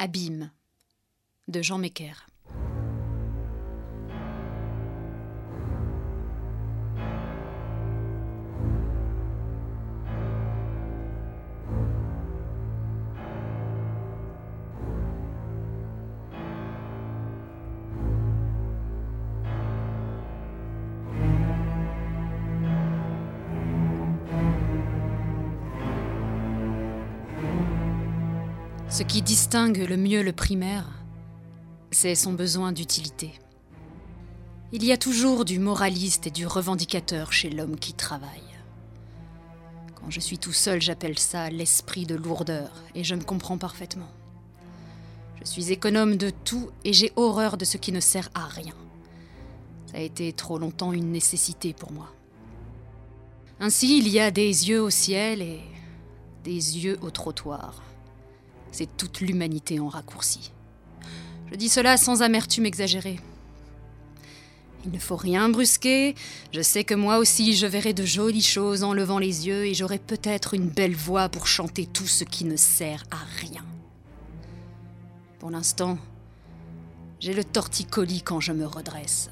Abîme de Jean Mecker. Ce qui distingue le mieux le primaire, c'est son besoin d'utilité. Il y a toujours du moraliste et du revendicateur chez l'homme qui travaille. Quand je suis tout seul, j'appelle ça l'esprit de lourdeur, et je me comprends parfaitement. Je suis économe de tout et j'ai horreur de ce qui ne sert à rien. Ça a été trop longtemps une nécessité pour moi. Ainsi, il y a des yeux au ciel et des yeux au trottoir. C'est toute l'humanité en raccourci. Je dis cela sans amertume exagérée. Il ne faut rien brusquer. Je sais que moi aussi, je verrai de jolies choses en levant les yeux et j'aurai peut-être une belle voix pour chanter tout ce qui ne sert à rien. Pour l'instant, j'ai le torticolis quand je me redresse.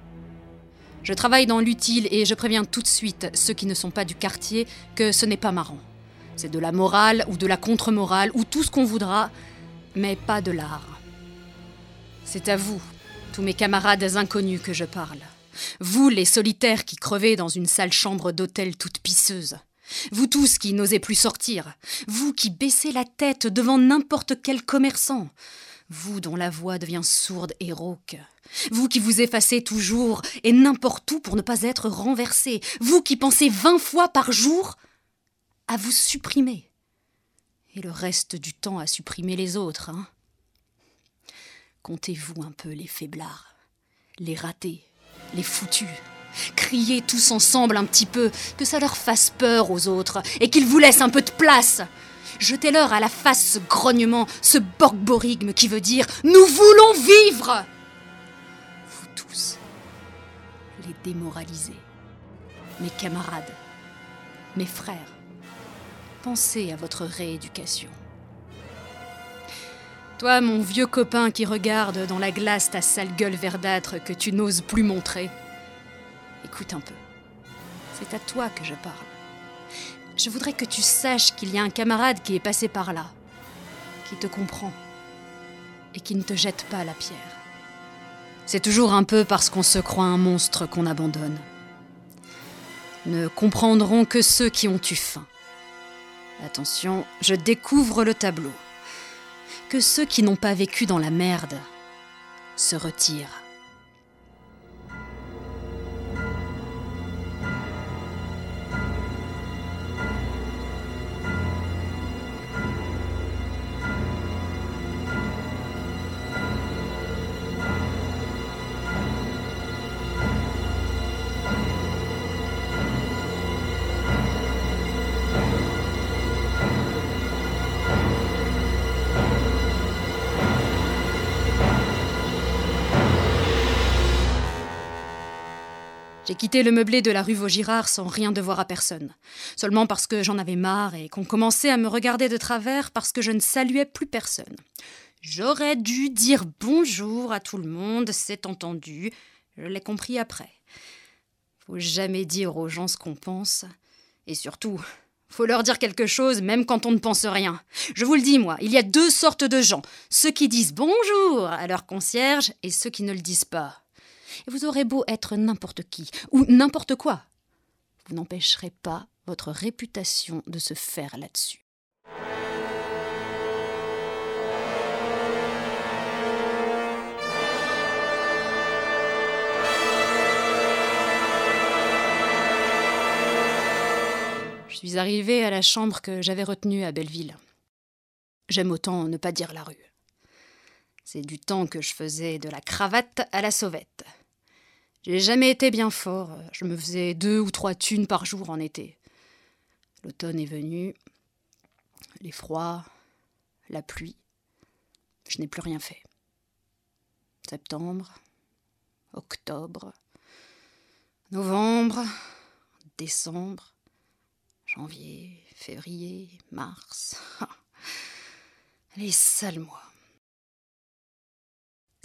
Je travaille dans l'utile et je préviens tout de suite ceux qui ne sont pas du quartier que ce n'est pas marrant. C'est de la morale ou de la contre-morale ou tout ce qu'on voudra, mais pas de l'art. C'est à vous, tous mes camarades inconnus, que je parle. Vous, les solitaires qui crevez dans une sale chambre d'hôtel toute pisseuse. Vous tous qui n'osez plus sortir. Vous qui baissez la tête devant n'importe quel commerçant. Vous dont la voix devient sourde et rauque. Vous qui vous effacez toujours et n'importe où pour ne pas être renversé. Vous qui pensez 20 fois par jour à vous supprimer. Et le reste du temps à supprimer les autres, hein. Comptez-vous un peu les faiblards, les ratés, les foutus. Criez tous ensemble un petit peu, que ça leur fasse peur aux autres et qu'ils vous laissent un peu de place. Jetez-leur à la face ce grognement, ce borborigme qui veut dire « Nous voulons vivre !» Vous tous, les démoralisés, mes camarades, mes frères, pensez à votre rééducation. Toi, mon vieux copain qui regarde dans la glace ta sale gueule verdâtre que tu n'oses plus montrer, écoute un peu. C'est à toi que je parle. Je voudrais que tu saches qu'il y a un camarade qui est passé par là, qui te comprend et qui ne te jette pas la pierre. C'est toujours un peu parce qu'on se croit un monstre qu'on abandonne. Ne comprendront que ceux qui ont eu faim. Attention, je découvre le tableau. Que ceux qui n'ont pas vécu dans la merde se retirent. J'ai quitté le meublé de la rue Vaugirard sans rien devoir à personne. Seulement parce que j'en avais marre et qu'on commençait à me regarder de travers parce que je ne saluais plus personne. J'aurais dû dire bonjour à tout le monde, c'est entendu. Je l'ai compris après. Faut jamais dire aux gens ce qu'on pense. Et surtout, faut leur dire quelque chose même quand on ne pense rien. Je vous le dis, moi, il y a 2 sortes de gens. Ceux qui disent bonjour à leur concierge et ceux qui ne le disent pas. Et vous aurez beau être n'importe qui, ou n'importe quoi, vous n'empêcherez pas votre réputation de se faire là-dessus. Je suis arrivée à la chambre que j'avais retenue à Belleville. J'aime autant ne pas dire la rue. C'est du temps que je faisais de la cravate à la sauvette. J'ai jamais été bien fort. Je me faisais 2 ou 3 thunes par jour en été. L'automne est venu. Les froids, la pluie. Je n'ai plus rien fait. Septembre, octobre, novembre, décembre, janvier, février, mars. Les sales mois.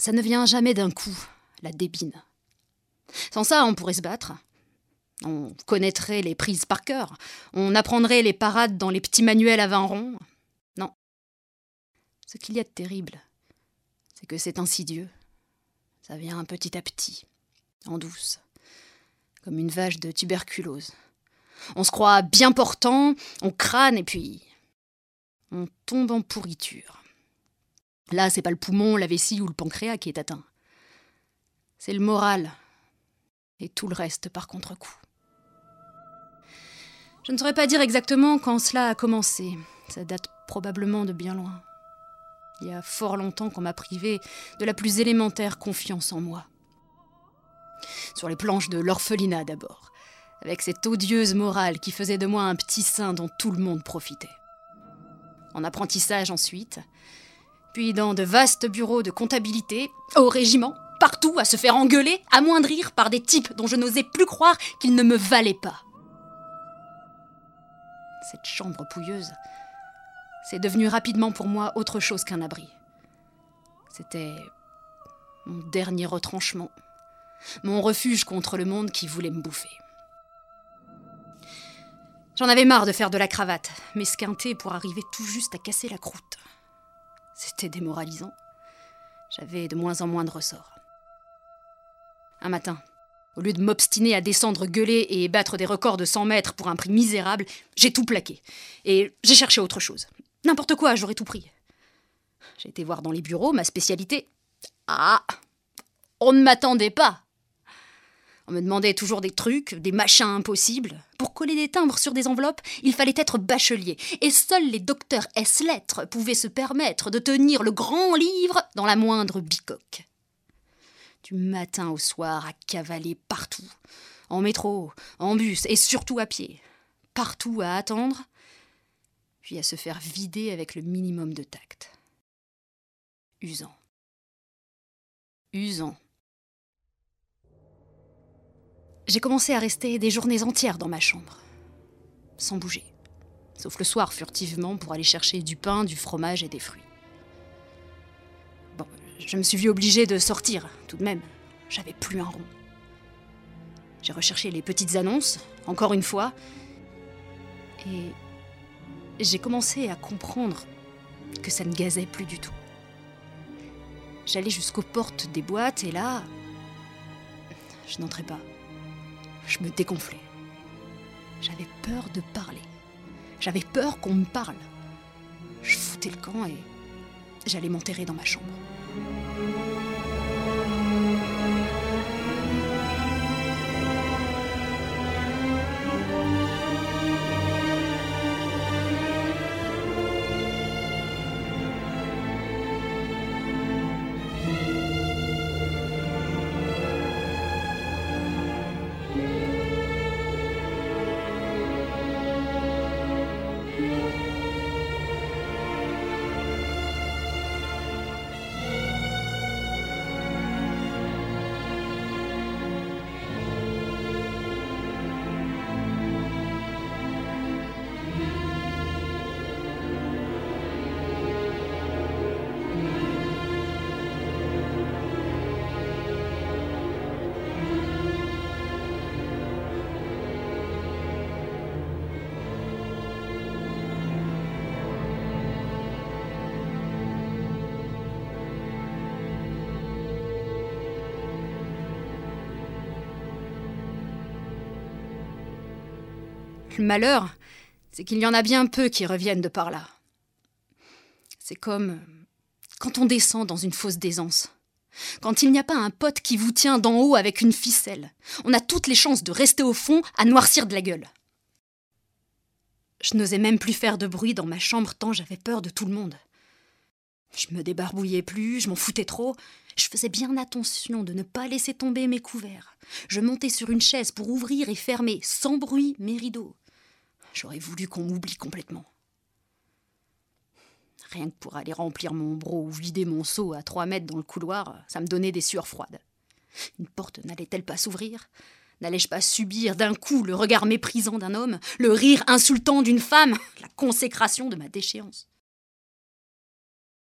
Ça ne vient jamais d'un coup, la débine. Sans ça, on pourrait se battre. On connaîtrait les prises par cœur. On apprendrait les parades dans les petits manuels à 20 ronds. Non. Ce qu'il y a de terrible, c'est que c'est insidieux. Ça vient petit à petit, en douce, comme une vache de tuberculose. On se croit bien portant, on crâne et puis on tombe en pourriture. Là, c'est pas le poumon, la vessie ou le pancréas qui est atteint. C'est le moral et tout le reste par contre-coup. Je ne saurais pas dire exactement quand cela a commencé. Ça date probablement de bien loin. Il y a fort longtemps qu'on m'a privé de la plus élémentaire confiance en moi. Sur les planches de l'orphelinat d'abord, avec cette odieuse morale qui faisait de moi un petit saint dont tout le monde profitait. En apprentissage ensuite, puis dans de vastes bureaux de comptabilité, au régiment, partout à se faire engueuler, amoindrir par des types dont je n'osais plus croire qu'ils ne me valaient pas. Cette chambre pouilleuse, c'est devenu rapidement pour moi autre chose qu'un abri. C'était mon dernier retranchement, mon refuge contre le monde qui voulait me bouffer. J'en avais marre de faire de la cravate, m'esquinter pour arriver tout juste à casser la croûte. C'était démoralisant. J'avais de moins en moins de ressorts. Un matin, au lieu de m'obstiner à descendre gueuler et battre des records de 100 mètres pour un prix misérable, j'ai tout plaqué. Et j'ai cherché autre chose. N'importe quoi, j'aurais tout pris. J'ai été voir dans les bureaux, ma spécialité. Ah, on ne m'attendait pas. On me demandait toujours des trucs, des machins impossibles. Pour coller des timbres sur des enveloppes, il fallait être bachelier. Et seuls les docteurs S-lettres pouvaient se permettre de tenir le grand livre dans la moindre bicoque. Du matin au soir à cavaler partout, en métro, en bus et surtout à pied. Partout à attendre, puis à se faire vider avec le minimum de tact. Usant. Usant. J'ai commencé à rester des journées entières dans ma chambre, sans bouger, sauf le soir furtivement pour aller chercher du pain, du fromage et des fruits. Bon, je me suis vue obligée de sortir, tout de même. J'avais plus un rond. J'ai recherché les petites annonces, encore une fois, et j'ai commencé à comprendre que ça ne gazait plus du tout. J'allais jusqu'aux portes des boîtes et là, je n'entrais pas. Je me dégonflais. J'avais peur de parler. J'avais peur qu'on me parle. Je foutais le camp et j'allais m'enterrer dans ma chambre. Le malheur, c'est qu'il y en a bien peu qui reviennent de par là. C'est comme quand on descend dans une fosse d'aisance. Quand il n'y a pas un pote qui vous tient d'en haut avec une ficelle, on a toutes les chances de rester au fond à noircir de la gueule. Je n'osais même plus faire de bruit dans ma chambre tant j'avais peur de tout le monde. Je me débarbouillais plus, je m'en foutais trop. Je faisais bien attention de ne pas laisser tomber mes couverts. Je montais sur une chaise pour ouvrir et fermer, sans bruit, mes rideaux. J'aurais voulu qu'on m'oublie complètement. Rien que pour aller remplir mon broc ou vider mon seau à 3 mètres dans le couloir, ça me donnait des sueurs froides. Une porte n'allait-elle pas s'ouvrir ? N'allais-je pas subir d'un coup le regard méprisant d'un homme, le rire insultant d'une femme, la consécration de ma déchéance ?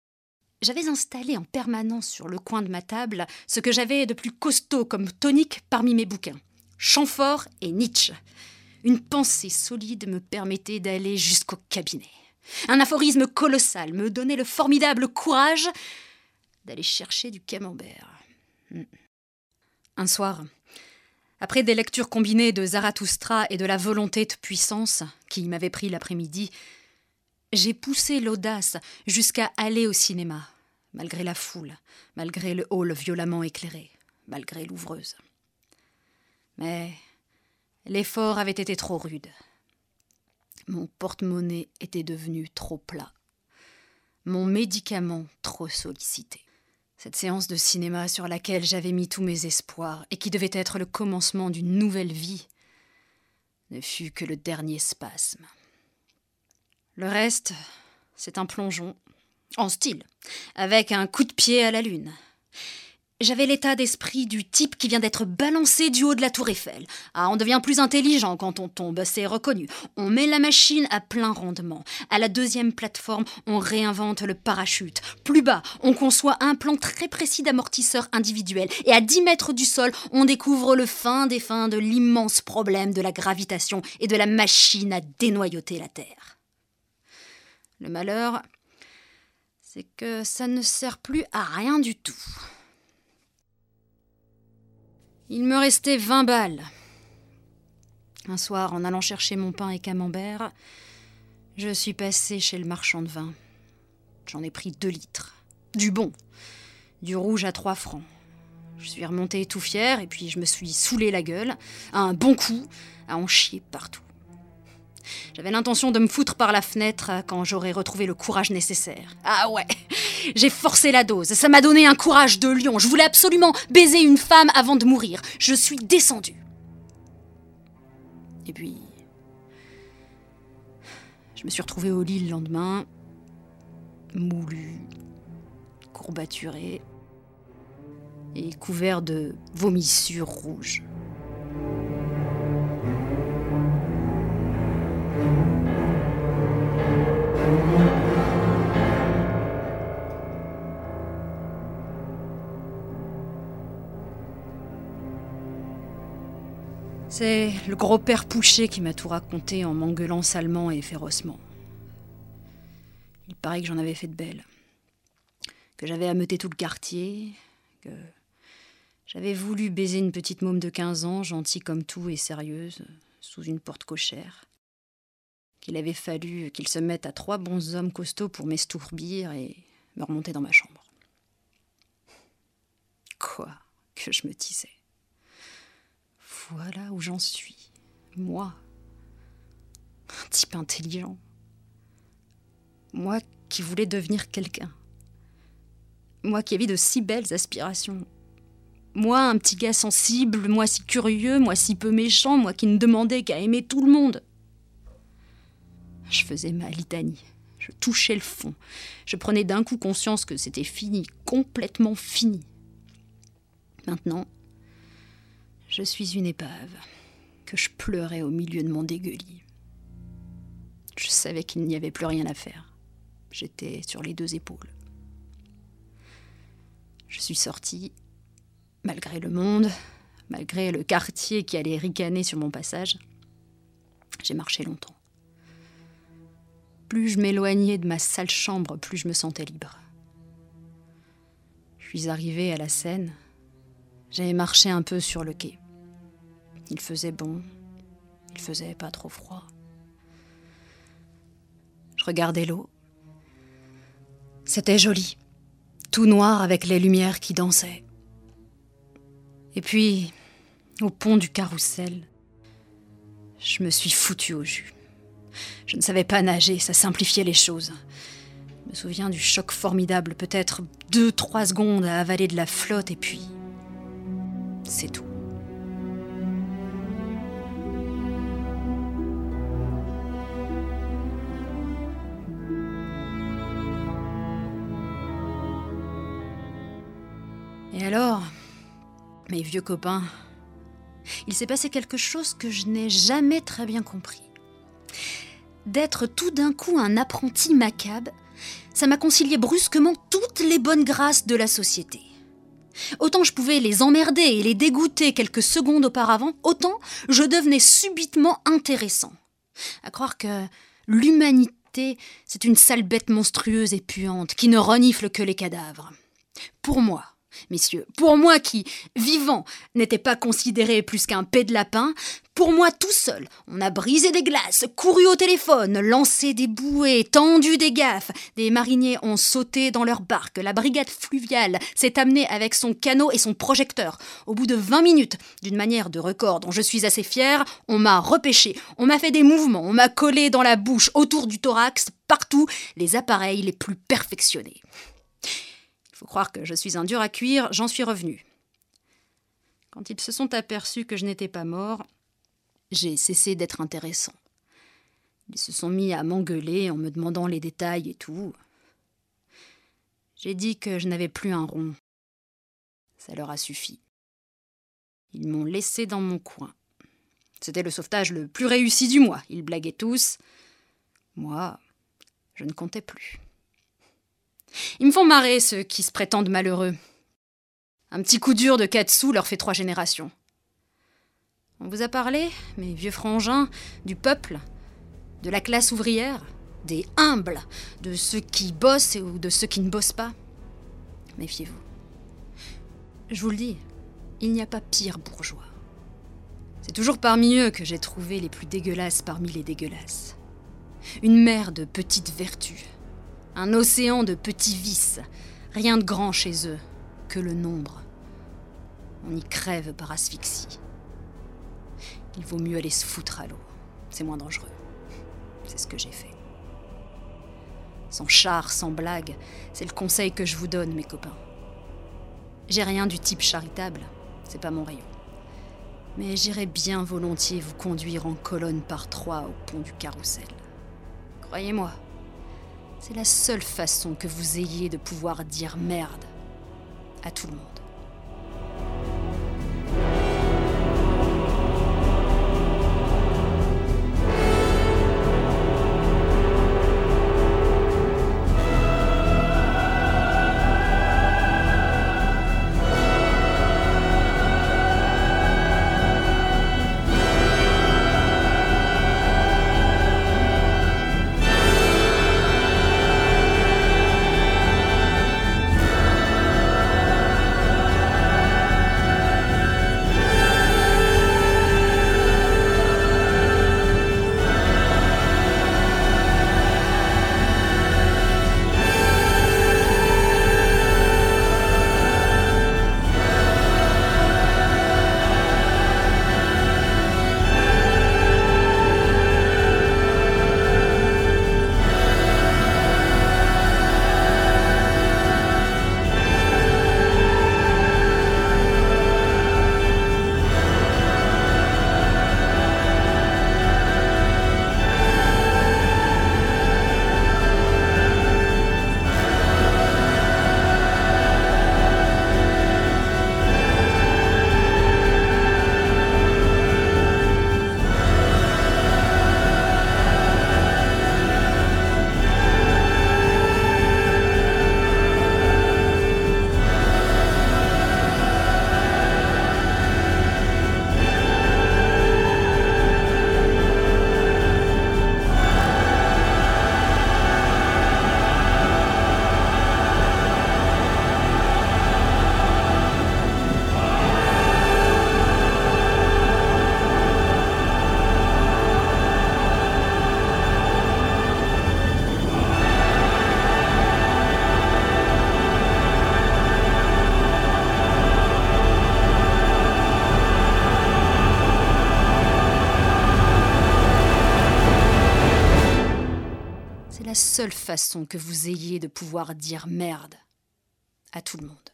J'avais installé en permanence sur le coin de ma table ce que j'avais de plus costaud comme tonique parmi mes bouquins. Chamfort et Nietzsche. Une pensée solide me permettait d'aller jusqu'au cabinet. Un aphorisme colossal me donnait le formidable courage d'aller chercher du camembert. Un soir, après des lectures combinées de Zarathustra et de la volonté de puissance qui m'avait pris l'après-midi, j'ai poussé l'audace jusqu'à aller au cinéma, malgré la foule, malgré le hall violemment éclairé, malgré l'ouvreuse. Mais l'effort avait été trop rude. Mon porte-monnaie était devenu trop plat. Mon médicament trop sollicité. Cette séance de cinéma sur laquelle j'avais mis tous mes espoirs et qui devait être le commencement d'une nouvelle vie ne fut que le dernier spasme. Le reste, c'est un plongeon, en style, avec un coup de pied à la lune. J'avais l'état d'esprit du type qui vient d'être balancé du haut de la tour Eiffel. Ah, on devient plus intelligent quand on tombe, c'est reconnu. On met la machine à plein rendement. À la deuxième plateforme, on réinvente le parachute. Plus bas, on conçoit un plan très précis d'amortisseur individuel. Et à 10 mètres du sol, on découvre le fin des fins de l'immense problème de la gravitation et de la machine à dénoyauter la Terre. Le malheur, c'est que ça ne sert plus à rien du tout. Il me restait 20 balles. Un soir, en allant chercher mon pain et camembert, je suis passée chez le marchand de vin. J'en ai pris 2 litres. Du bon. Du rouge à 3 francs. Je suis remontée tout fière et puis je me suis saoulée la gueule, à un bon coup, à en chier partout. J'avais l'intention de me foutre par la fenêtre quand j'aurais retrouvé le courage nécessaire. Ah ouais, j'ai forcé la dose. Ça m'a donné un courage de lion. Je voulais absolument baiser une femme avant de mourir. Je suis descendue. Et puis, je me suis retrouvée au lit le lendemain, moulu, courbaturé et couvert de vomissures rouges. C'est le gros père Pouchet qui m'a tout raconté en m'engueulant salement et férocement. Il paraît que j'en avais fait de belles, que j'avais ameuté tout le quartier, que j'avais voulu baiser une petite môme de 15 ans, gentille comme tout et sérieuse, sous une porte cochère, qu'il avait fallu qu'il se mette à 3 bons hommes costauds pour m'estourbir et me remonter dans ma chambre. Quoi que je me disais. Voilà où j'en suis. Moi. Un type intelligent. Moi qui voulais devenir quelqu'un. Moi qui avais de si belles aspirations. Moi, un petit gars sensible, moi si curieux, moi si peu méchant, moi qui ne demandais qu'à aimer tout le monde. Je faisais ma litanie. Je touchais le fond. Je prenais d'un coup conscience que c'était fini, complètement fini. Maintenant, je suis une épave, que je pleurais au milieu de mon dégueulis. Je savais qu'il n'y avait plus rien à faire. J'étais sur les 2 épaules. Je suis sortie, malgré le monde, malgré le quartier qui allait ricaner sur mon passage. J'ai marché longtemps. Plus je m'éloignais de ma sale chambre, plus je me sentais libre. Je suis arrivée à la Seine. J'avais marché un peu sur le quai. Il faisait bon, il faisait pas trop froid. Je regardais l'eau. C'était joli, tout noir avec les lumières qui dansaient. Et puis, au pont du Carrousel, je me suis foutue au jus. Je ne savais pas nager, ça simplifiait les choses. Je me souviens du choc formidable, peut-être 2-3 secondes à avaler de la flotte et puis... c'est tout. Et alors, mes vieux copains, il s'est passé quelque chose que je n'ai jamais très bien compris. D'être tout d'un coup un apprenti macabre ça m'a concilié brusquement toutes les bonnes grâces de la société. Autant je pouvais les emmerder et les dégoûter quelques secondes auparavant, autant je devenais subitement intéressant. À croire que l'humanité, c'est une sale bête monstrueuse et puante qui ne renifle que les cadavres. Pour moi, messieurs, pour moi qui, vivant, n'était pas considéré plus qu'un pet de lapin, pour moi tout seul, on a brisé des glaces, couru au téléphone, lancé des bouées, tendu des gaffes, des mariniers ont sauté dans leur barque, la brigade fluviale s'est amenée avec son canot et son projecteur. Au bout de 20 minutes, d'une manière de record dont je suis assez fière, on m'a repêché, on m'a fait des mouvements, on m'a collé dans la bouche, autour du thorax, partout, les appareils les plus perfectionnés. Il faut croire que je suis un dur à cuire, j'en suis revenu. Quand ils se sont aperçus que je n'étais pas mort, j'ai cessé d'être intéressant. Ils se sont mis à m'engueuler en me demandant les détails et tout. J'ai dit que je n'avais plus un rond. Ça leur a suffi. Ils m'ont laissé dans mon coin. C'était le sauvetage le plus réussi du mois. Ils blaguaient tous. Moi, je ne comptais plus. Ils me font marrer, ceux qui se prétendent malheureux. Un petit coup dur de 4 sous leur fait 3 générations. On vous a parlé, mes vieux frangins, du peuple, de la classe ouvrière, des humbles, de ceux qui bossent ou de ceux qui ne bossent pas. Méfiez-vous. Je vous le dis, il n'y a pas pire bourgeois. C'est toujours parmi eux que j'ai trouvé les plus dégueulasses parmi les dégueulasses. Une mer de petites vertus, un océan de petits vices, rien de grand chez eux, que le nombre. On y crève par asphyxie. Il vaut mieux aller se foutre à l'eau. C'est moins dangereux. C'est ce que j'ai fait. Sans char, sans blague, c'est le conseil que je vous donne, mes copains. J'ai rien du type charitable, c'est pas mon rayon. Mais j'irai bien volontiers vous conduire en colonne par 3 au pont du Carrousel. Croyez-moi, c'est la seule façon que vous ayez de pouvoir dire merde à tout le monde. La seule façon que vous ayez de pouvoir dire merde à tout le monde.